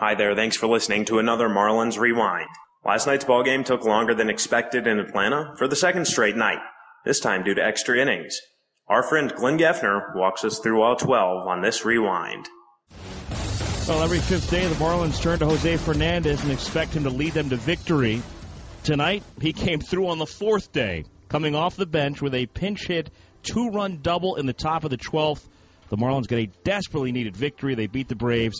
Hi there, thanks for listening to another Marlins Rewind. Last night's ballgame took longer than expected in Atlanta for the second straight night, this time due to extra innings. Our friend Glenn Geffner walks us through all 12 on this Rewind. Well, every fifth day, the Marlins turn to Jose Fernandez and expect him to lead them to victory. Tonight, he came through on the fourth day, coming off the bench with a pinch hit, two-run double in the top of the 12th. The Marlins get a desperately needed victory. They beat the Braves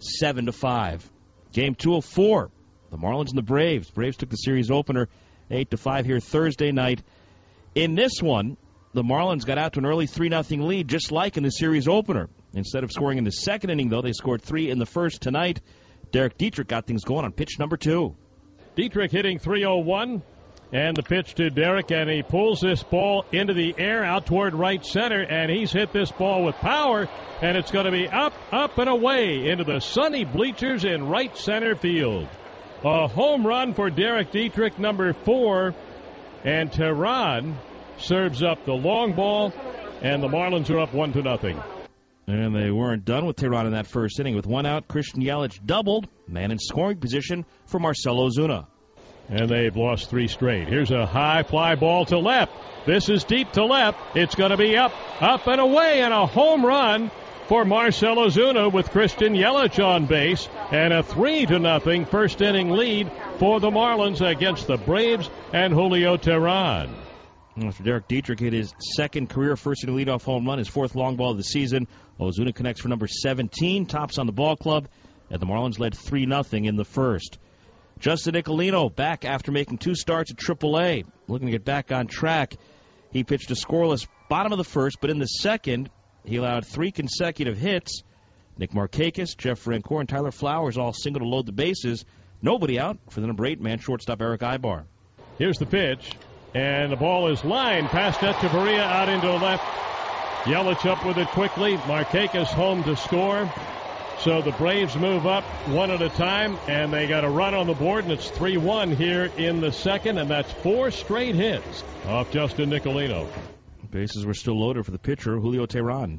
7-5. Game 2 of 4. The Marlins and the Braves. Braves took the series opener 8-5 here Thursday night. In this one, the Marlins got out to an early 3-0 lead, just like in the series opener. Instead of scoring in the second inning, though, they scored 3 in the first tonight. Derek Dietrich got things going on pitch number 2. Dietrich hitting 3-0-1. And the pitch to Derek, and he pulls this ball into the air out toward right center, and he's hit this ball with power, and it's going to be up, and away into the sunny bleachers in right center field. A home run for Derek Dietrich, number 4, and Tehran serves up the long ball, and the Marlins are up 1-0. And they weren't done with Tehran in that first inning. With one out, Christian Yelich doubled, man in scoring position for Marcell Ozuna. And they've lost 3 straight. Here's a high fly ball to left. This is deep to left. It's going to be up, and away, and a home run for Marcell Ozuna with Christian Yelich on base. And a 3-0 first inning lead for the Marlins against the Braves and Julio Tehran. After Derek Dietrich hit his second career first inning leadoff home run, his 4th long ball of the season, Ozuna connects for number 17, tops on the ball club, and the Marlins led 3-0 in the first. Justin Nicolino back after making 2 starts at AAA, looking to get back on track. He pitched a scoreless bottom of the first, but in the second, he allowed 3 consecutive hits. Nick Markakis, Jeff Francoeur, and Tyler Flowers all single to load the bases. Nobody out for the number 8 man, shortstop Eric Ibar. Here's the pitch, and the ball is lined past Echeverria out into left. Yelich up with it quickly. Markakis home to score. So the Braves move up 1 at a time, and they got a run on the board, and it's 3-1 here in the second, and that's 4 straight hits off Justin Nicolino. Bases were still loaded for the pitcher, Julio Tehran.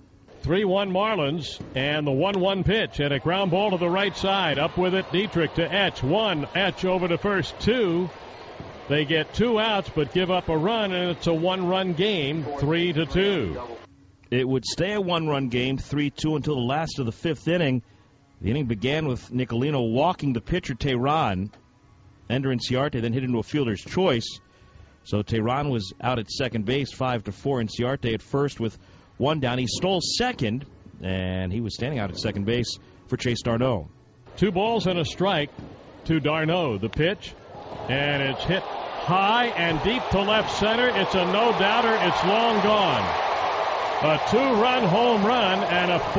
3-1 Marlins, and the 1-1 pitch, and a ground ball to the right side. Up with it, Dietrich to Etch. 1, Etch over to first. 2. They get 2 outs, but give up a run, and it's a 1-run game, 3-2. It would stay a 1-run game, 3-2, until the last of the 5th inning. The inning began with Nicolino walking the pitcher, Tehran. Ender Inciarte then hit into a fielder's choice. So Tehran was out at second base, 5-4. Inciarte at first with 1 down. He stole second, and he was standing out at second base for Chase d'Arnaud. 2 balls and a strike to d'Arnaud. The pitch, and it's hit high and deep to left center. It's a no-doubter. It's long gone. A 2-run home run and a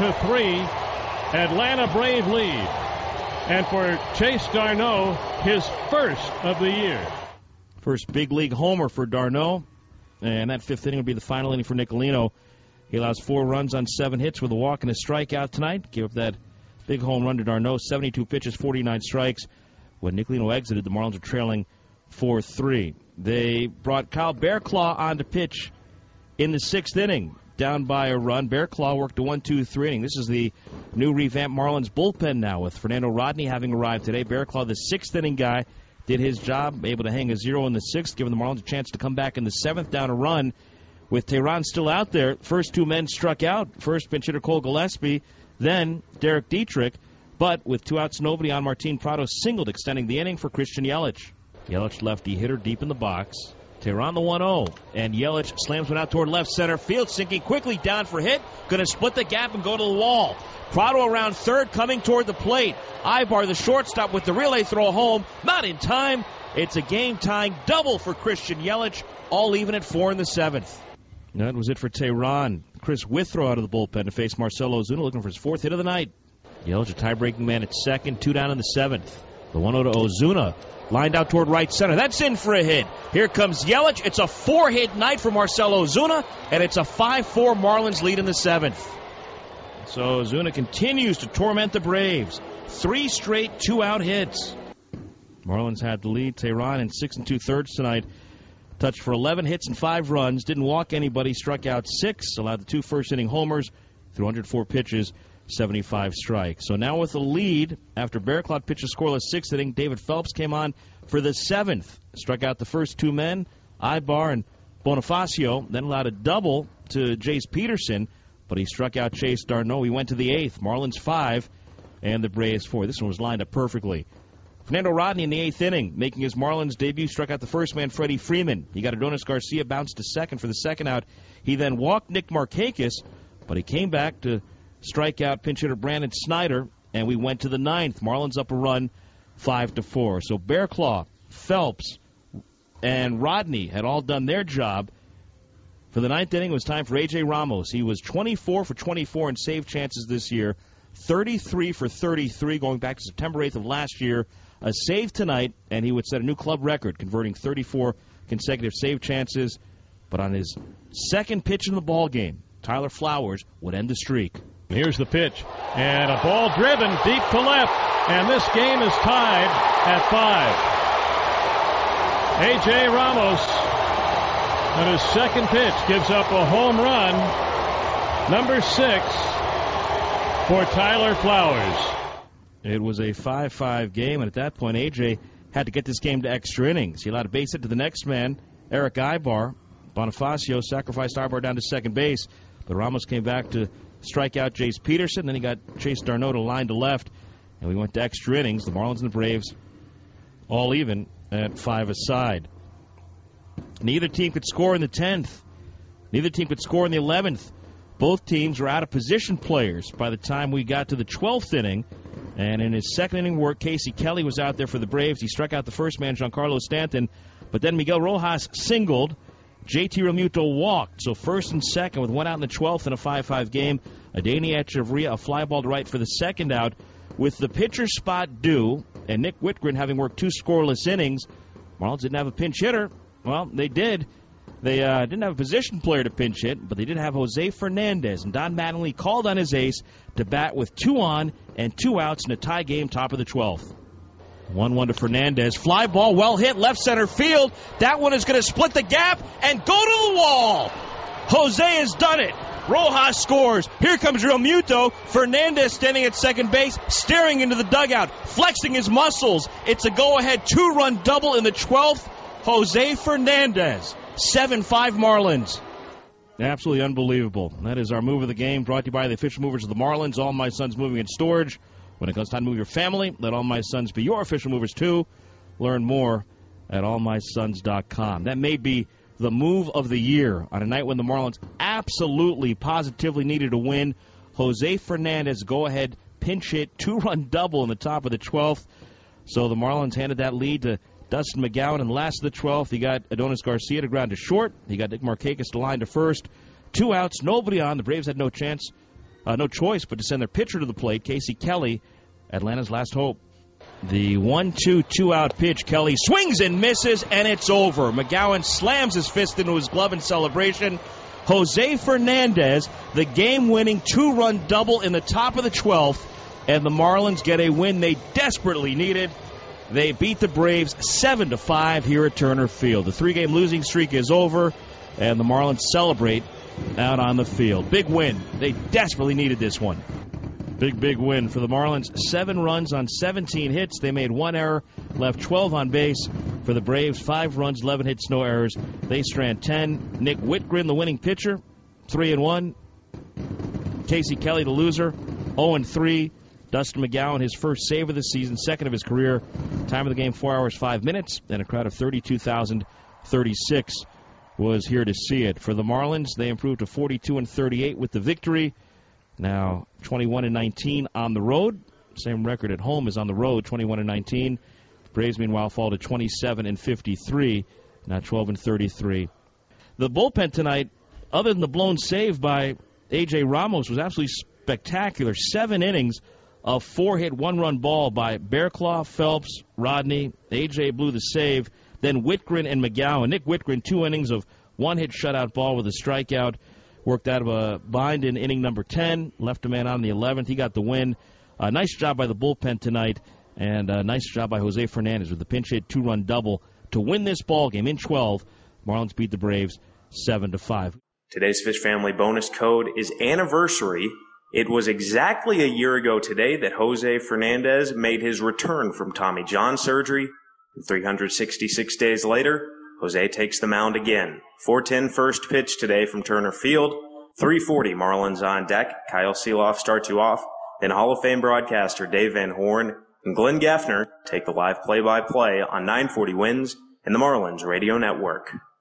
4-3 Atlanta Brave lead. And for Chase d'Arnaud, his first of the year. First big league homer for d'Arnaud. And that 5th inning will be the final inning for Nicolino. He allows 4 runs on 7 hits with a walk and a strikeout tonight. Give up that big home run to d'Arnaud. 72 pitches, 49 strikes. When Nicolino exited, the Marlins were trailing 4-3. They brought Kyle Bearclaw on to pitch in the 6th inning, down by a run. Bearclaw worked a 1-2-3 inning. This is the new revamped Marlins bullpen now, with Fernando Rodney having arrived today. Bearclaw, the 6th inning guy, did his job, able to hang a 0 in the 6th, giving the Marlins a chance to come back in the 7th down a run. With Tehran still out there, first 2 men struck out. First pinch hitter Cole Gillespie, then Derek Dietrich. But with 2 outs, nobody on, Martin Prado singled, extending the inning for Christian Yelich. Yelich lefty hitter deep in the box. Tehran the 1-0, and Yelich slams one out toward left center field, sinking quickly down for hit, going to split the gap and go to the wall. Prado around third, coming toward the plate. Ibar, the shortstop, with the relay throw home, not in time. It's a game-tying double for Christian Yelich, all even at 4 in the 7th. That was it for Tehran. Chris Withrow out of the bullpen to face Marcell Ozuna, looking for his 4th hit of the night. Yelich, a tie-breaking man at second, 2 down in the 7th. The 1-0 to Ozuna. Lined out toward right center. That's in for a hit. Here comes Yelich. It's a 4-hit night for Marcell Ozuna, and it's a 5-4 Marlins lead in the 7th. So Ozuna continues to torment the Braves. 3 straight 2-out hits. Marlins had the lead. Tehran in 6 2/3 tonight. Touched for 11 hits and 5 runs. Didn't walk anybody. Struck out 6. Allowed the 2 first-inning homers. Threw 104 pitches. 75 strikes. So now with a lead, after Bear Claw pitched a scoreless 6th inning, David Phelps came on for the 7th. Struck out the first 2 men, Ibar and Bonifacio, then allowed a double to Jace Peterson, but he struck out Chase Darno. He went to the 8th. Marlins 5 and the Braves 4. This one was lined up perfectly. Fernando Rodney in the 8th inning, making his Marlins debut, struck out the first man, Freddie Freeman. He got Adonis Garcia, bounced to second for the second out. He then walked Nick Markakis, but he came back to strike out pinch hitter Brandon Snyder, and we went to the 9th. Marlins up a run, 5-4. So Bear Claw, Phelps, and Rodney had all done their job. For the 9th inning, it was time for A.J. Ramos. He was 24 for 24 in save chances this year, 33 for 33 going back to September 8th of last year. A save tonight, and he would set a new club record, converting 34 consecutive save chances. But on his second pitch in the ball game, Tyler Flowers would end the streak. Here's the pitch, and a ball driven deep to left, and this game is tied at 5. A.J. Ramos on his second pitch gives up a home run, number 6, for Tyler Flowers. It was a 5-5 game, and at that point, A.J. had to get this game to extra innings. He allowed a base hit to the next man, Eric Ibar. Bonifacio sacrificed Ibar down to second base, but Ramos came back to strike out Jace Peterson. Then he got Chase Darno to line to left, and we went to extra innings. The Marlins and the Braves all even at 5 aside. Neither team could score in the 10th. Neither team could score in the 11th. Both teams were out of position players by the time we got to the 12th inning. And in his second inning work, Casey Kelly was out there for the Braves. He struck out the first man, Giancarlo Stanton. But then Miguel Rojas singled. JT Realmuto walked. So first and second with 1 out in the 12th in a 5-5 game. Adeiny Echeverria, a fly ball to right for the second out. With the pitcher spot due, and Nick Whitgren having worked 2 scoreless innings, Marlins didn't have a pinch hitter. Well, they did. They didn't have a position player to pinch hit, but they did have Jose Fernandez. And Don Mattingly called on his ace to bat with 2 on and 2 outs in a tie game, top of the 12th. 1-1 to Fernandez. Fly ball, well hit, left center field. That one is going to split the gap and go to the wall. Jose has done it. Rojas scores. Here comes Realmuto. Fernandez standing at second base, staring into the dugout, flexing his muscles. It's a go-ahead 2-run double in the 12th. Jose Fernandez. 7-5 Marlins. Absolutely unbelievable. That is our move of the game, brought to you by the official movers of the Marlins, All My Sons Moving and Storage. When it comes time to move your family, let All My Sons be your official movers too. Learn more at allmysons.com. That may be the move of the year on a night when the Marlins absolutely, positively needed a win. Jose Fernandez, go-ahead pinch hit, 2-run double in the top of the 12th. So the Marlins handed that lead to Dustin McGowan in the last of the 12th. He got Adonis Garcia to ground to short. He got Nick Markakis to line to first. 2 outs, nobody on. The Braves had no choice but to send their pitcher to the plate, Casey Kelly, Atlanta's last hope. The 1-2 2-out pitch. Kelly swings and misses, and it's over. McGowan slams his fist into his glove in celebration. Jose Fernandez, the game-winning 2-run double in the top of the 12th, and the Marlins get a win they desperately needed. They beat the Braves 7-5 here at Turner Field. The 3-game losing streak is over, and the Marlins celebrate out on the field. Big win. They desperately needed this one. Big win for the Marlins. 7 runs on 17 hits. They made 1 error, left 12 on base. For the Braves, 5 runs, 11 hits, no errors. They strand 10. Nick Whitgren, the winning pitcher, 3-1. Casey Kelly, the loser, 0-3. Dustin McGowan, his first save of the season, second of his career. Time of the game, 4 hours, 5 minutes, and a crowd of 32,036 was here to see it. For the Marlins, they improved to 42-38 with the victory. Now 21-19 on the road. Same record at home as on the road, 21-19. Braves, meanwhile, fall to 27-53, now 12-33. The bullpen tonight, other than the blown save by A.J. Ramos, was absolutely spectacular. 7 innings of 4-hit, 1-run ball by Bear Claw, Phelps, Rodney. A.J. blew the save. Then Whitgren and McGowan. Nick Whitgren, 2 innings of 1-hit shutout ball with a strikeout. Worked out of a bind in inning number 10. Left a man on the 11th. He got the win. Nice job by the bullpen tonight. And a nice job by Jose Fernandez with the pinch hit 2-run double to win this ball game in 12. Marlins beat the Braves 7-5. Today's Fish Family bonus code is anniversary It was exactly a year ago today that Jose Fernandez made his return from Tommy John surgery. 366 days later, Jose takes the mound again. 4:10 first pitch today from Turner Field. 3:40 Marlins on deck. Kyle Seeloff starts you off. Then Hall of Fame broadcaster Dave Van Horn and Glenn Gaffner take the live play-by-play on 940 Wins and the Marlins Radio Network.